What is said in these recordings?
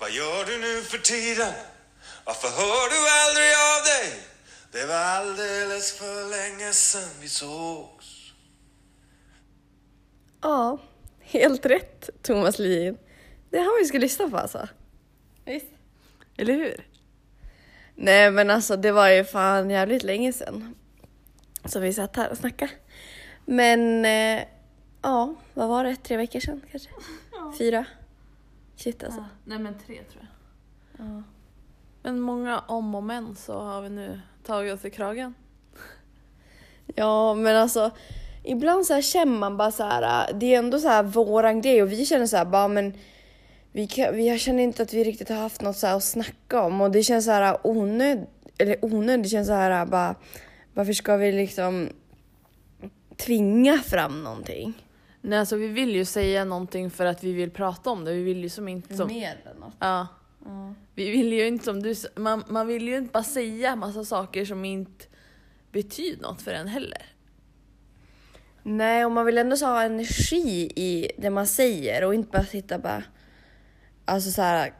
Vad gör du nu för tiden? Varför hör du aldrig av dig? Det var alldeles för länge sedan vi sågs. Ja, helt rätt, Thomas Ledin. Det är han vi ska lyssna på alltså. Visst. Eller hur? Nej men alltså det var ju fan jävligt länge sedan som vi satt här och snackade. Men ja, vad var det? 3 veckor sedan kanske? 4? Shit alltså. Ja, nej men 3 tror jag. Ja. Men många om och men så har vi nu tagit oss i kragen. Ja men alltså ibland så här känner man bara så här, det är ändå så här våran grej och vi känner så här bara men vi känner inte att vi riktigt har haft något så här att snacka om och det känns så här onödigt, det känns så här bara varför ska vi liksom tvinga fram någonting? Nej alltså vi vill ju säga någonting för att vi vill prata om det. Vi vill ju som inte som... Mer än något. Ja. Vi vill ju inte som du... Man vill ju inte bara säga massa saker som inte betyder något för en heller. Nej, och man vill ändå så ha energi i det man säger och inte bara sitta bara... Alltså så här...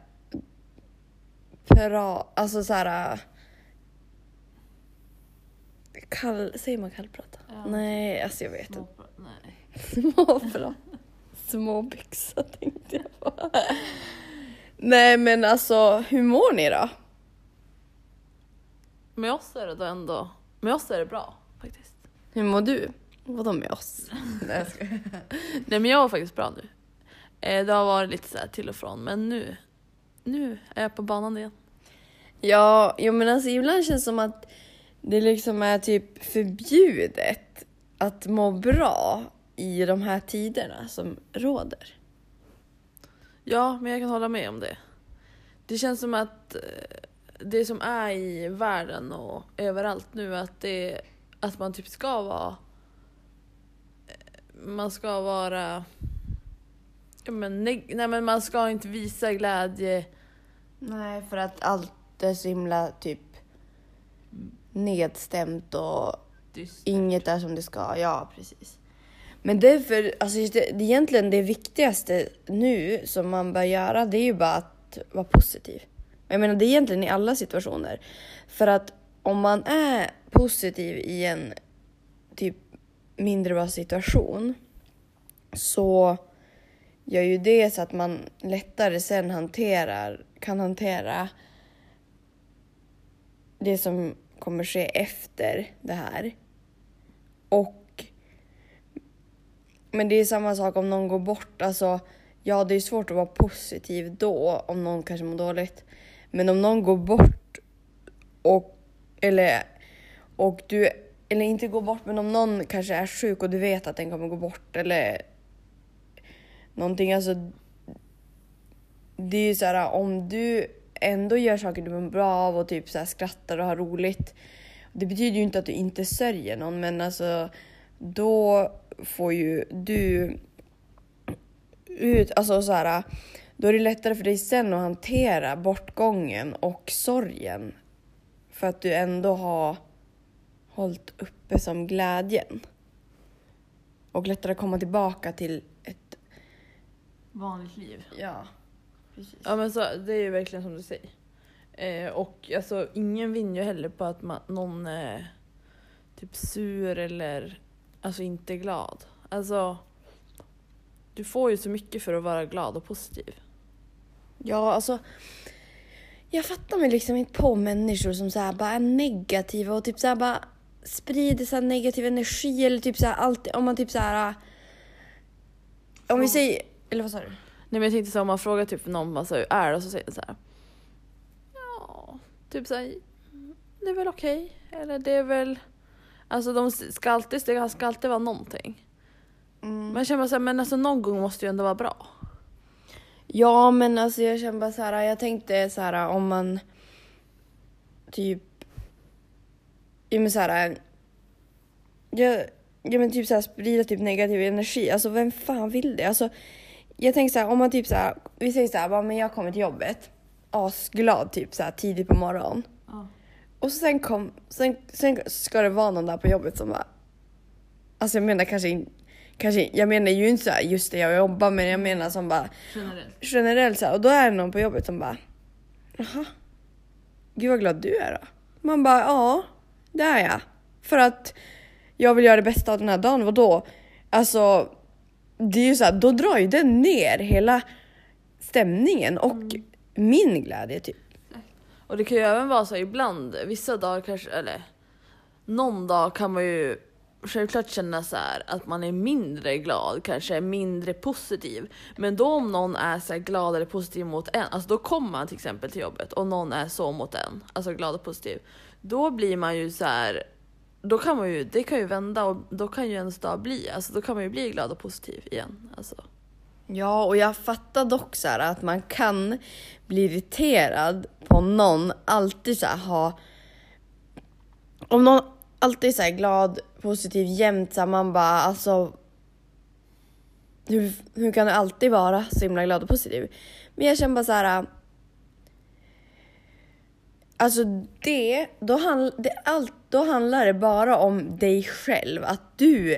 Alltså så här... Säger man kallprata? Ja. Nej, alltså jag vet inte. Nej. Småprat. Småbyxa tänkte jag på. Nej men alltså, hur mår ni då? Med oss är det då ändå... Med oss är det bra faktiskt. Hur mår du? Vadå med oss? Nej men jag var faktiskt bra nu. Det har varit lite så här till och från. Men nu är jag på banan igen. Ja, men alltså ibland känns det som att det liksom är typ förbjudet att må bra i de här tiderna som råder. Ja, men jag kan hålla med om det. Det känns som att det som är i världen och överallt nu att man typ ska vara... Man ska vara... Ja, men man ska inte visa glädje. Nej, för att allt är så himla typ nedstämt och inget är som det ska. Ja, precis. Men därför, alltså det egentligen det viktigaste nu som man bör göra, det är ju bara att vara positiv. Jag menar, det är egentligen i alla situationer. För att om man är positiv i en typ mindre bra situation så gör ju det så att man lättare sen kan hantera det som kommer ske efter det här. Men det är samma sak om någon går bort. Alltså, ja, det är svårt att vara positiv då om någon kanske mår dåligt. Men om någon går bort eller inte går bort, men om någon kanske är sjuk och du vet att den kommer gå bort eller någonting, alltså det är ju så här, om du ändå gör saker du mår bra av och typ så här skrattar och har roligt, det betyder ju inte att du inte sörjer någon, men alltså då får ju du ut, alltså så här, då är det lättare för dig sen att hantera bortgången och sorgen för att du ändå har hållit uppe som glädjen och lättare att komma tillbaka till ett Vanligt liv. Ja, precis. Ja men så, det är ju verkligen som du säger. Och alltså ingen vinner ju heller på att någon är typ sur eller alltså inte glad. Alltså du får ju så mycket för att vara glad och positiv. Ja, alltså jag fattar mig liksom inte på människor som så här bara är negativa och typ så här bara sprider så här negativ energi eller typ så här alltid, om man typ så här om vi säger, eller vad sa du? Nej men jag tänkte så om man frågar typ någon vad så är det och så säger så här. Ja, typ så här, det är väl okej. Eller det är väl, alltså det ska alltid vara någonting. Men jag känner bara så här, men alltså någon gång måste ju ändå vara bra. Ja, men alltså jag känner bara så här, jag tänkte så här om man typ men så här men typ så här sprida typ negativ energi. Alltså vem fan vill det? Alltså jag tänker så här, om man typ så här, vi säger så här, bara, men jag kommer till jobbet asglad typ så här tidigt på morgonen. Ja. Och så sen ska det vara någon där på jobbet som bara, alltså jag menar kanske, jag menar ju inte så här, just det jag jobbar, men jag menar som bara generellt så här, och då är det någon på jobbet som bara, jaha, gud vad glad du är då. Man bara, ja, det är jag. För att jag vill göra det bästa av den här dagen. Vadå? Alltså, det är ju så här, då drar ju den ner hela stämningen och min glädje typ. Och det kan ju även vara så ibland, vissa dagar kanske, eller någon dag kan man ju självklart känna så här att man är mindre glad, kanske är mindre positiv. Men då om någon är så här glad eller positiv mot en, alltså då kommer man till exempel till jobbet och någon är så mot en, alltså glad och positiv. Då blir man ju så här, då kan man ju, det kan ju vända och då kan ju ens dag bli, alltså då kan man ju bli glad och positiv igen, alltså. Ja, och jag fattar dock så här att man kan bli irriterad på någon alltid så här om någon alltid så här glad, positiv, jämt så här, man bara alltså hur kan du alltid vara så himla glad och positiv? Men jag känner bara så här, alltså då handlar det bara om dig själv, att du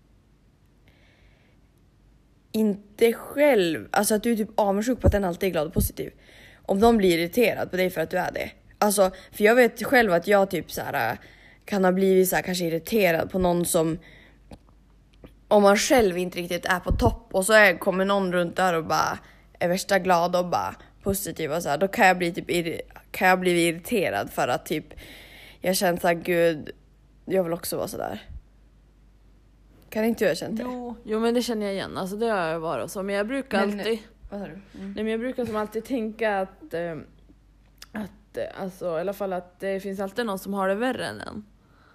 inte själv, alltså att du är typ avundsjuk på att den alltid är glad och positiv. Om de blir irriterad på dig för att du är det. Alltså, för jag vet själv att jag typ så här kan ha blivit så här, kanske irriterad på någon som, om man själv inte riktigt är på topp och så kommer någon runt där och bara är värsta glad och bara positiv och så här, då kan jag bli irriterad för att typ jag känner så här, gud, jag vill också vara så där. Kan inte du ha känt det? Jo, men det känner jag igen. Alltså det har jag varit så. Men jag brukar alltid... Vad sa du? Nej, men jag brukar som alltid tänka att alltså i alla fall att det finns alltid någon som har det värre än en.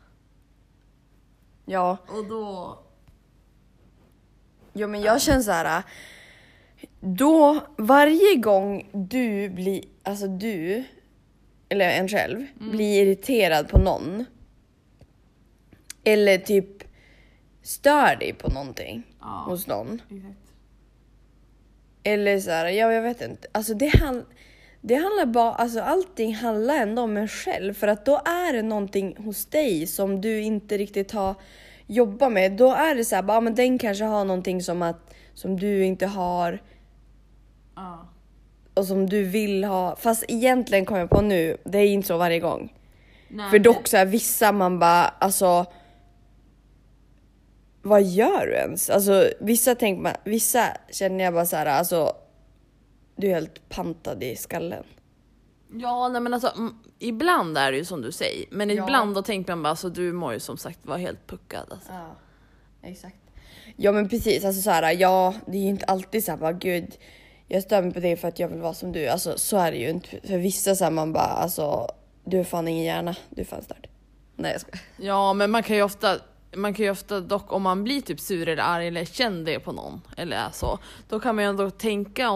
Ja. Och då... Jo, men jag känner så här. Då varje gång du blir, alltså du eller en själv blir irriterad på någon eller typ stör dig på någonting hos någon. Exakt. Eller så här, ja, jag vet inte. Alltså det handlar bara, alltså allting handlar ändå om en själv, för att då är det någonting hos dig som du inte riktigt har jobbat med. Då är det så här, bara men den kanske har någonting som du inte har. Och som du vill ha. Fast egentligen kommer jag på nu, det är inte så varje gång. Nej, för dock så här, vissa man bara, alltså vad gör du ens? Alltså vissa känner jag bara så här, alltså du är helt pantad i skallen. Ja, nej, men alltså ibland är det ju som du säger. Men ibland då tänker man bara, alltså du må ju som sagt vara helt puckad alltså. Ja, exakt. Ja, men precis, alltså så här, ja, det är ju inte alltid så här, bara gud, jag stör mig på dig för att jag vill vara som du. Alltså så är det ju inte. För vissa så här, man bara, alltså du är fan ingen hjärna, du är fan störd. Nej, jag ska. Ja, men man kan ju ofta dock, om man blir typ sur eller arg eller känner det på någon eller så, då kan man ju ändå tänka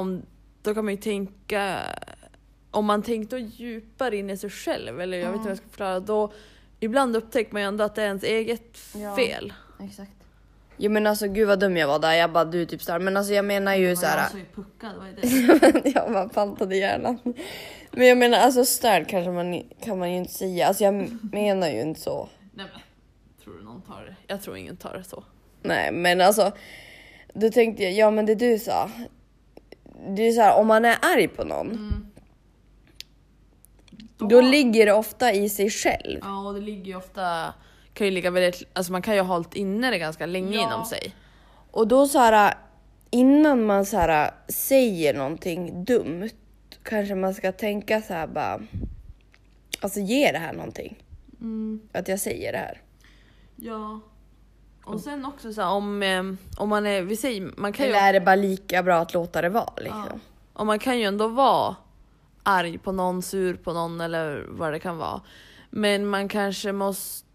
om man tänkte djupare in i sig själv, eller jag vet inte hur jag ska förklara, då ibland upptäcker man ju ändå att det är ens eget fel. Exakt. Jo, men alltså gud vad dum jag var där. Jag bara, du typ såhär. Men alltså jag menar ju så här. Jag är puckad, vad är det? Jag bara pantade hjärnan. Men jag menar alltså störd kanske kan man ju inte säga. Alltså jag menar ju inte så. Nej, men tror du någon tar det? Jag tror ingen tar det så. Nej, men alltså då tänkte jag, ja men det du sa, det är så här, om man är arg på någon då ligger det ofta i sig själv. Ja, och det ligger ju ofta, kan ju ligga väldigt, alltså man kan ju ha hållit inne det ganska länge inom sig. Och då så här, innan man så här säger någonting dumt, kanske man ska tänka så här bara, alltså ge det här någonting. Att jag säger det här. Ja. Och sen också så här, om man är, vi säger, man kan eller är det bara lika bra att låta det vara liksom. Ja. Och man kan ju ändå vara arg på någon, sur på någon eller vad det kan vara. Men man kanske måste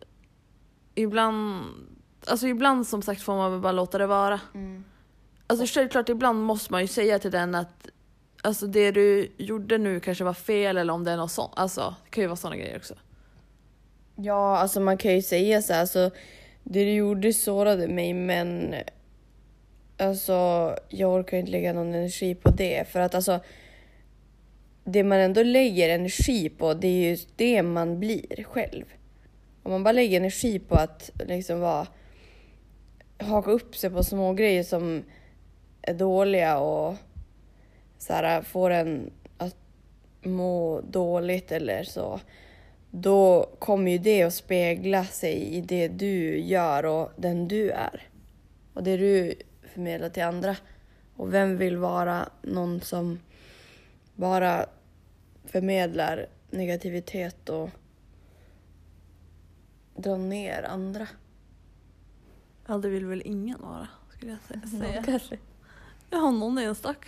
ibland som sagt får man väl bara låta det vara. Alltså självklart ibland måste man ju säga till den att alltså det du gjorde nu kanske var fel, eller om det är något sånt. Alltså det kan ju vara såna grejer också. Ja, alltså man kan ju säga så här, alltså det du gjorde sårade mig, men alltså jag orkar inte lägga någon energi på det, för att alltså det man ändå lägger energi på, det är ju det man blir själv. Om man bara lägger energi på att liksom vara haka upp sig på små grejer som är dåliga och så här, får en att må dåligt eller så, då kommer ju det att spegla sig i det du gör och den du är. Och det du förmedlar till andra. Och vem vill vara någon som bara förmedlar negativitet och drar ner andra? Ja, det vill väl ingen vara, skulle jag säga. Ja, kanske. Jag har någon enstaka.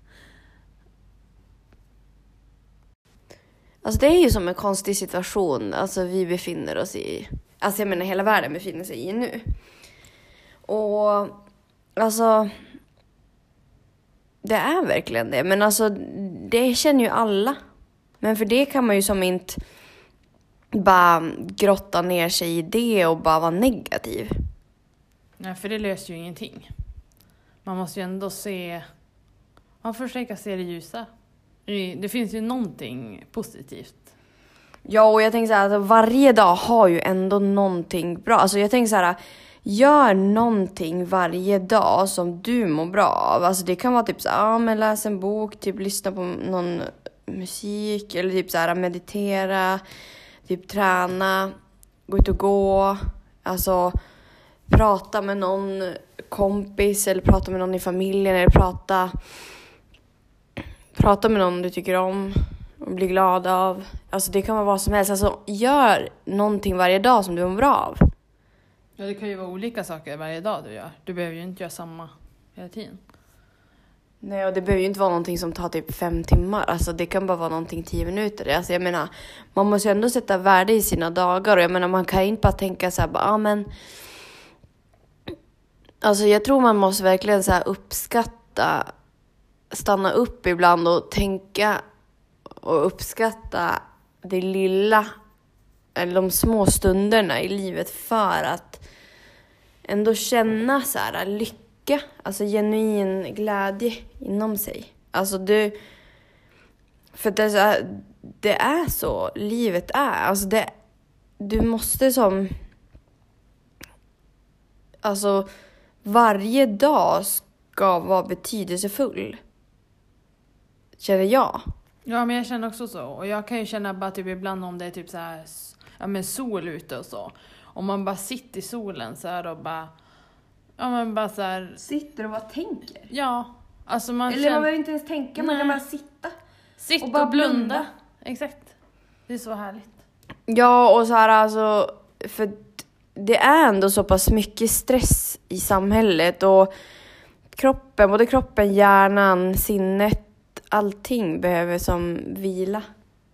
Alltså det är ju som en konstig situation, alltså vi befinner oss i. Alltså jag menar hela världen befinner sig i nu. Och alltså det är verkligen det. Men alltså det känner ju alla. Men för det kan man ju som inte bara grotta ner sig i det och bara vara negativ. Nej, för det löser ju ingenting. Man måste ju ändå se... Man får försöka se det ljusa. Det finns ju någonting positivt. Ja, och jag tänker så här att varje dag har ju ändå någonting bra. Alltså jag tänker så här, gör någonting varje dag som du mår bra av. Alltså det kan vara typ så här, men läs en bok, typ lyssna på någon musik eller typ så här meditera, typ träna, gå ut och gå, alltså prata med någon kompis eller prata med någon i familjen eller prata med någon du tycker om och bli glad av. Alltså det kan vara vad som helst. Alltså gör någonting varje dag som du mår bra av. Ja, det kan ju vara olika saker varje dag du gör. Du behöver ju inte göra samma hela tiden. Nej, och det behöver ju inte vara någonting som tar typ 5 timmar. Alltså det kan bara vara någonting 10 minuter. Alltså jag menar, man måste ju ändå sätta värde i sina dagar. Och jag menar, man kan ju inte bara tänka så här, ja men... Alltså jag tror man måste verkligen så här uppskatta, stanna upp ibland och tänka och uppskatta det lilla, eller de små stunderna i livet för att ändå känna så här lycka, alltså genuin glädje inom sig. Alltså för det är så livet är. Alltså du måste som, alltså varje dag ska vara betydelsefull, känner jag. Ja, men jag känner också så. Och jag kan ju känna bara typ ibland om det är typ så här, ja men sol ute och så. Om man bara sitter i solen så här och bara, ja men bara så här. Sitter och bara tänker. Ja, alltså man eller man behöver inte ens tänka, man kan bara sitta. Sitta och bara blunda. Exakt. Det är så härligt. Ja, och så här alltså, för det är ändå så pass mycket stress i samhället och både kroppen, hjärnan, sinnet, allting behöver som vila.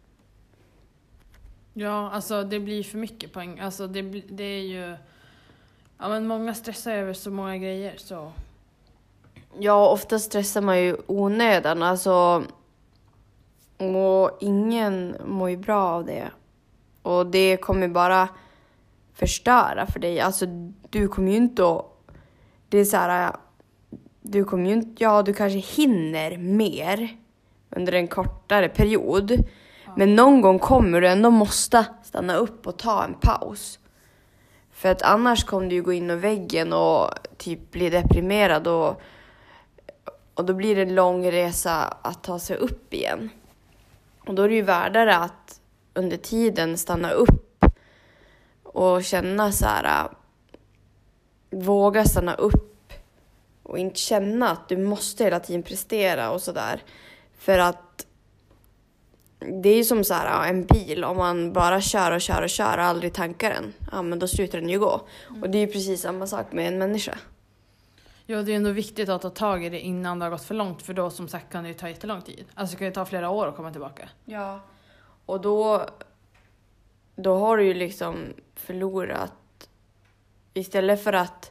Ja, alltså det blir för mycket poäng. Alltså det är ju, ja men många stressar över så många grejer så. Ja, ofta stressar man ju onödan, alltså, och ingen mår ju bra av det. Och det kommer bara förstöra för dig. Alltså du kommer ju inte att, det är så här, du kommer ju inte, ja du kanske hinner mer under en kortare period. Ja. Men någon gång kommer du ändå måste stanna upp och ta en paus. För att annars kommer du gå in i väggen och typ bli deprimerad och då blir det en lång resa att ta sig upp igen. Och då är det ju värdare att under tiden stanna upp och känna så här, våga stanna upp och inte känna att du måste hela tiden prestera och sådär. För att det är ju som så här, en bil, om man bara kör och aldrig tankar den, ja men då slutar den ju gå. Och det är ju precis samma sak med en människa. Ja, det är ändå viktigt att ta tag i det innan det har gått för långt, för då som sagt kan det ju ta jättelång tid. Alltså det kan ju ta flera år att komma tillbaka. Ja, och då har du ju liksom förlorat, istället för att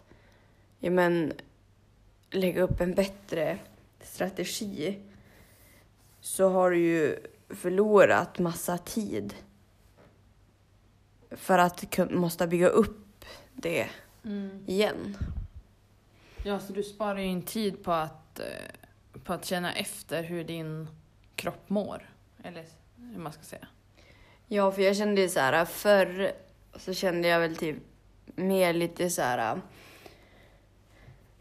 lägga upp en bättre strategi, så har du ju förlorat massa tid för att måste bygga upp det igen. Ja, så du sparar ju en tid på att känna efter hur din kropp mår, eller hur man ska säga. Ja, för jag kände så här, förr så kände jag väl typ mer lite så här,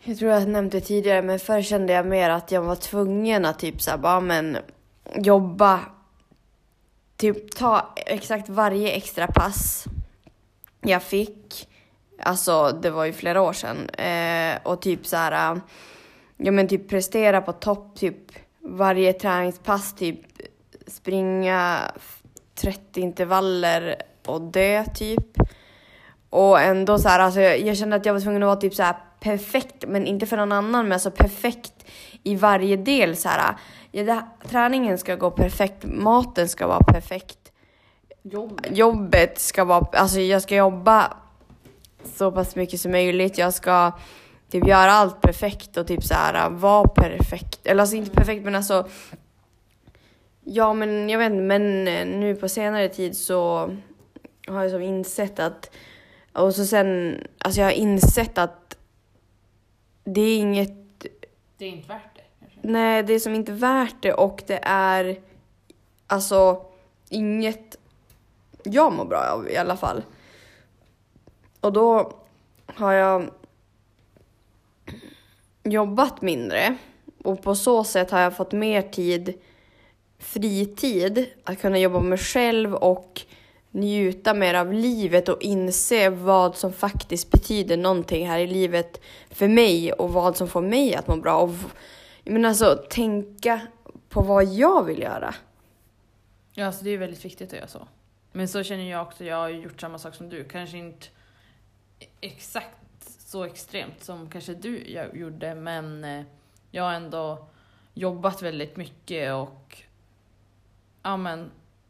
Jag tror jag nämnde tidigare, men förr kände jag mer att jag var tvungen att typ så här, bara, men jobba. Typ ta exakt varje extra pass jag fick. Alltså det var ju flera år sedan. Och typ så här, ja men typ prestera på topp typ varje träningspass, typ springa 30 intervaller och dö typ. Och ändå så här, alltså jag kände att jag var tvungen att vara typ så här perfekt, men inte för någon annan, men alltså perfekt i varje del så här. Ja, träningen ska gå perfekt, maten ska vara perfekt. Jobbet ska vara, alltså jag ska jobba så pass mycket som möjligt. Jag ska typ göra allt perfekt och typ så här vara perfekt. Eller alltså inte perfekt, men alltså ja, men jag vet inte, men nu på senare tid så har jag som insett att, och så sen, alltså jag har insett att det är inget, Det är inte värt det kanske. nej, det är som inte värt det, och det är alltså inget jag mår bra av i alla fall. Och då har jag jobbat mindre, och på så sätt har jag fått mer tid, fritid, att kunna jobba med mig själv och njuta mer av livet och inse vad som faktiskt betyder någonting här i livet för mig och vad som får mig att må bra. Och men alltså tänka på vad jag vill göra. Ja, alltså det är väldigt viktigt att göra så. Men så känner jag också, jag har gjort samma sak som du. Kanske inte exakt så extremt som kanske du gjorde, men jag har ändå jobbat väldigt mycket och ja, men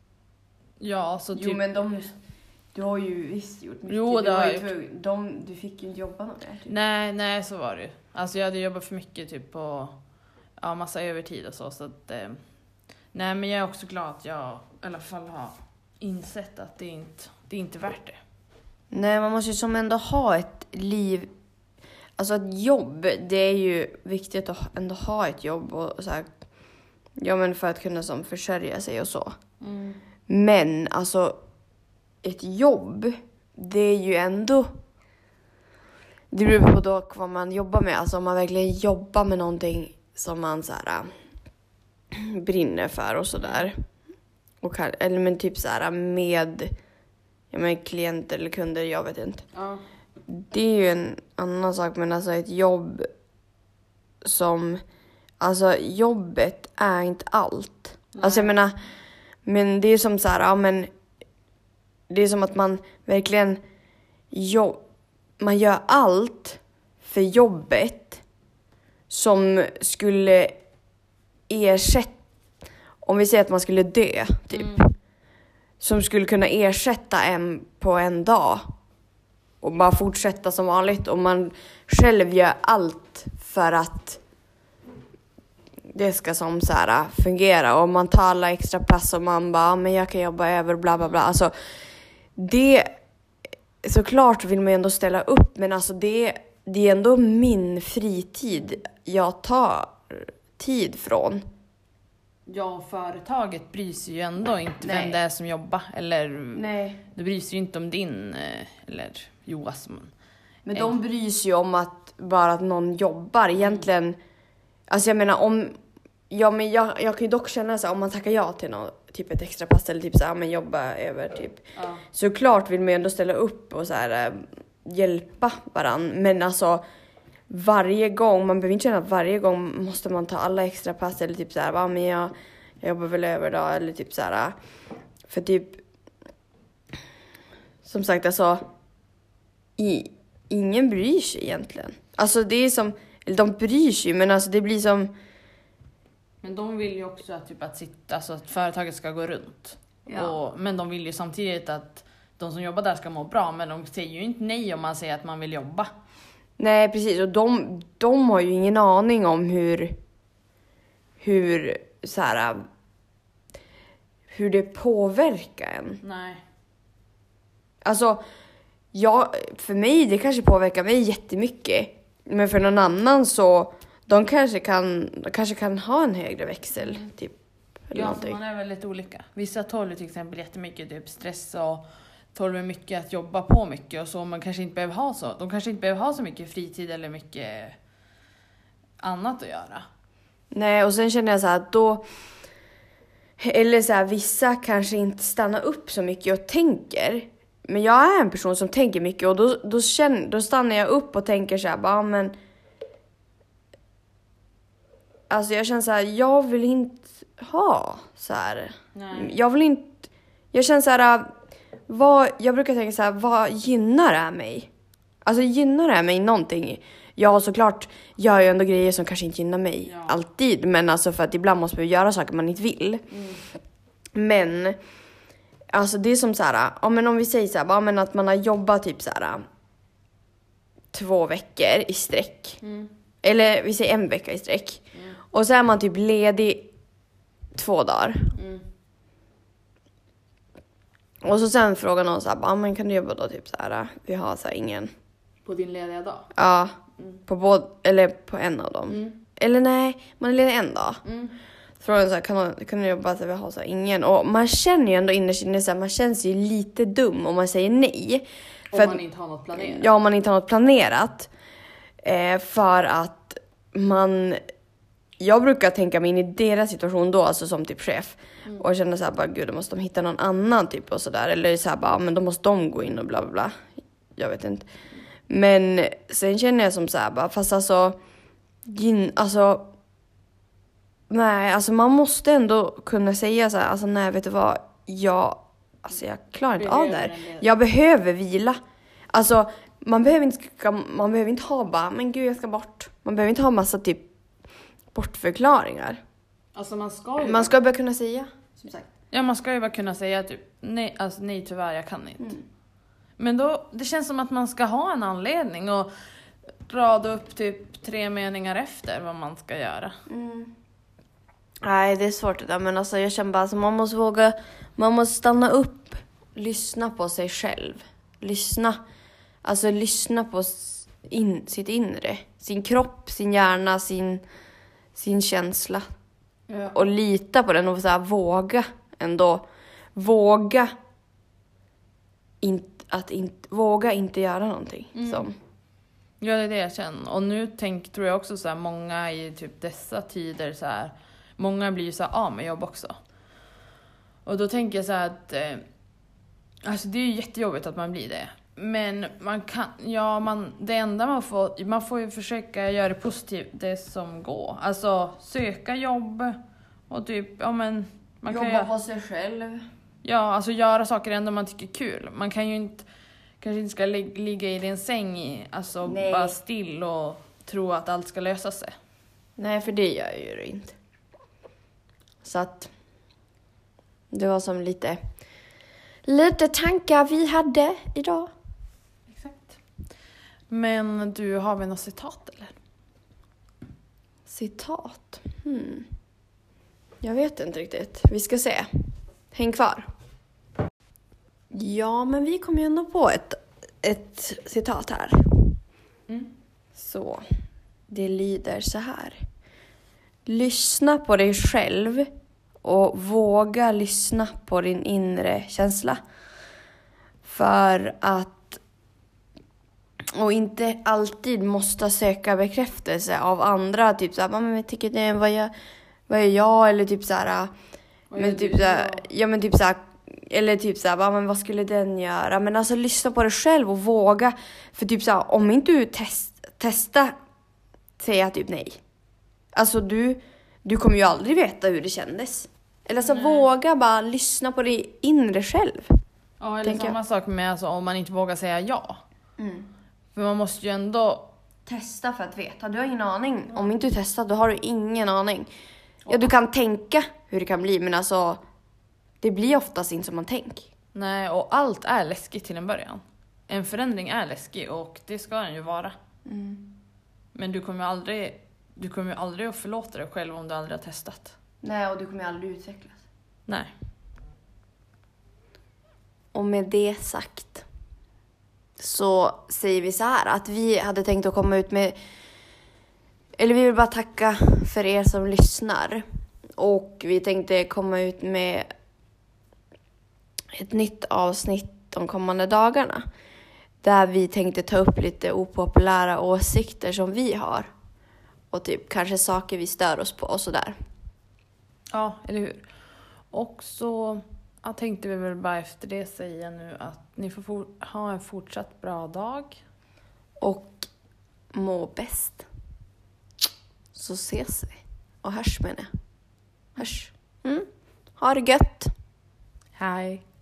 ja, så typ... Jo, men du har ju visst gjort mycket. Jo, det har jag Du fick ju inte jobba något mer. Typ. Nej, så var det ju. Alltså jag hade jobbat för mycket typ på massa övertid och så att nej, men jag är också glad att jag i alla fall har insett att det är inte värt det. Nej, man måste ju som ändå ha ett liv. Alltså ett jobb, det är ju viktigt att ändå ha ett jobb och så här, ja, men för att kunna som försörja sig och så. Mm. Men alltså ett jobb, det är ju ändå, det beror på dock vad man jobbar med. Alltså om man verkligen jobbar med någonting som man så här brinner för och sådär. Eller men typ så här med, ja, men klienter eller kunder, jag vet inte. Ja. Det är ju en annan sak, men alltså ett jobb som, alltså jobbet är inte allt. Nej. Alltså jag menar, men det är som så här, ja, men det är som att man verkligen man gör allt för jobbet som skulle ersätta, om vi säger att man skulle dö typ, som skulle kunna ersätta en på en dag och bara fortsätta som vanligt, och man själv gör allt för att det ska som så här fungera, och man tar alla extra pass och man bara, men jag kan jobba över bla bla bla. Alltså det, såklart vill man ändå ställa upp, men alltså det är ändå min fritid jag tar tid från. Ja, företaget bryr sig ju ändå inte vem det är som jobbar. Eller det bryr sig ju inte om din eller Joas. Men de bryr sig ju om att bara att någon jobbar. Egentligen, alltså jag menar om, ja, men jag kan ju dock känna så här, om man tackar ja till någon, typ ett extra pass eller typ så här, men jobba över typ. Ja. Så klart vill man ju ändå ställa upp och så här hjälpa varann. Men alltså varje gång, man behöver inte känna att varje gång måste man ta alla extra pass eller typ så här, va, men jag jobbar väl över då, eller typ så här, för typ som sagt, alltså ingen bryr sig egentligen. Alltså det är som, eller de bryr sig, men alltså det blir som, men de vill ju också att typ alltså att företaget ska gå runt. Ja. Men de vill ju samtidigt att de som jobbar där ska må bra, men de säger ju inte nej om man säger att man vill jobba. Nej, precis. Och de har ju ingen aning om hur så här, hur det påverkar en. Nej. Alltså, för mig, det kanske påverkar mig jättemycket. Men för någon annan så, de kanske kan ha en högre växel. Typ, eller ja, någonting. för man är väldigt olika. Vissa tål till exempel jättemycket typ stress och tål mycket att jobba på mycket och så. Man kanske inte behöver ha så. De kanske inte behöver ha så mycket fritid eller mycket annat att göra. Nej, och sen känner jag så här att då... Eller så här, vissa kanske inte stannar upp så mycket och tänker. Men jag är en person som tänker mycket. Och då stannar jag upp och tänker så här, bara, men... Alltså jag känner så här, jag vill inte ha så här. Nej. Jag vill inte... Jag känner så här, jag brukar tänka så här, vad gynnar det mig? Alltså gynnar det mig någonting? Ja, såklart gör jag ändå grejer som kanske inte gynnar mig alltid. Men alltså för att ibland måste man göra saker man inte vill. Men alltså det är som så här, ja, men om vi säger så här, ja, men att man har jobbat typ så här 2 veckor i sträck. Eller vi säger 1 vecka i sträck. Och så är man typ ledig 2 dagar. Och så sen frågar någon så här, ja, men kan du jobba då typ så här, vi har så här ingen. På din lediga dag? Ja, på eller på en av dem. Eller nej, man är ledig en dag. Frågan så här, kan du jobba så här, vi har så här ingen. Och man känner ju ändå innerst inne så här, man känns ju lite dum om man säger nej. Om för man inte har något planerat. Ja, om man inte har något planerat. För att jag brukar tänka mig in i deras situation då, alltså som typ chef. Och känna så här, bara gud, då måste de hitta någon annan typ och sådär. Eller så här, bara, men då måste de gå in och bla bla bla. Jag vet inte. Men sen känner jag som så här, bara, fast alltså nej, alltså man måste ändå kunna säga så här, alltså nej, vet du vad, jag klarar inte av det här. Jag behöver vila. Alltså man behöver inte ha bara, men gud, jag ska bort. Man behöver inte ha massa typ bortförklaringar. Alltså man ska bara kunna säga, som sagt. Ja, man ska ju bara kunna säga typ nej, alltså nej, tyvärr, jag kan inte. Men då, det känns som att man ska ha en anledning och rada upp typ 3 meningar efter vad man ska göra. Nej, det är svårt det där, men alltså jag känner bara att man måste stanna upp, lyssna på sig själv. Lyssna på sitt inre, sin kropp, sin hjärna, sin känsla. Ja. Och lita på den och så här, våga inte göra någonting. Ja, det är det jag känner. Och nu tror jag också så här, många i typ dessa tider så här, många blir ju så här av med jobb också. Och då tänker jag så här att alltså det är ju jättejobbigt att man blir det. Men det enda man får ju försöka göra det positivt, det som går. Alltså söka jobb och typ, ja men man jobba kan på sig själv. Ja, alltså göra saker ändå man tycker är kul. Man kan ju inte, kanske inte ska ligga i din säng alltså bara still och tro att allt ska lösa sig. Nej, för det gör ju det inte. Så att det var som lite tankar vi hade idag. Exakt. Men du, har vi något citat eller? Citat? Jag vet inte riktigt. Vi ska se. Häng kvar. Ja, men vi kom ju ändå på ett citat här. Så, det lyder så här. Lyssna på dig själv och våga lyssna på din inre känsla. För att och inte alltid måste söka bekräftelse av andra. Typ så här, men jag tycker det, vad gör jag? Eller typ så här, men typ så här, ja men typ så här, eller typ så här, men vad skulle den göra? Men alltså lyssna på dig själv och våga. För typ så här, om inte du testa säga typ nej. Alltså du kommer ju aldrig veta hur det kändes. Eller så våga bara lyssna på dig inre själv. Ja, eller samma sak med alltså, om man inte vågar säga ja. För man måste ju ändå testa för att veta. Du har ingen aning. Om inte du testar, då har du ingen aning. Ja, du kan tänka hur det kan bli, men alltså det blir oftast inte som man tänker. Nej, och allt är läskigt till en början. En förändring är läskig och det ska den ju vara. Men du kommer ju aldrig att förlåta dig själv om du aldrig har testat. Nej, och du kommer ju aldrig utvecklas. Nej. Och med det sagt så säger vi så här att vi hade tänkt att komma ut med, eller vi vill bara tacka för er som lyssnar. Och vi tänkte komma ut med ett nytt avsnitt de kommande dagarna. Där vi tänkte ta upp lite opopulära åsikter som vi har. Och typ kanske saker vi stör oss på och sådär. Ja, eller hur? Och så jag tänkte vi väl bara efter det säga nu att ni får ha en fortsatt bra dag. Och må bäst. Så ses vi. Och hörs menar jag. Hörs. Ha det gött. Hej.